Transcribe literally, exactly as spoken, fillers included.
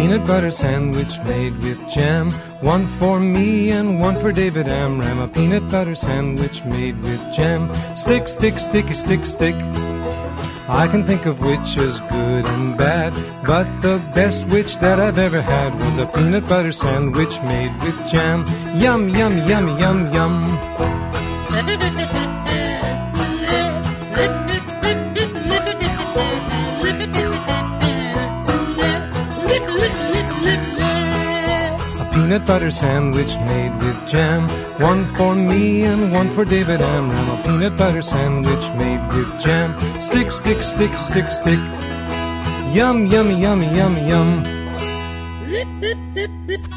peanut butter sandwich made with jam. One for me and one for David Amram. A peanut butter sandwich made with jam. Stick, stick, sticky, stick, stick. I can think of which is good and bad, but the best which that I've ever had was a peanut butter sandwich made with jam. Yum, yum, yum, yum, yum. Peanut butter sandwich made with jam. One for me and one for David Amram. A peanut butter sandwich made with jam. Stick, stick, stick, stick, stick. Yum, yummy, yummy, yummy, yum.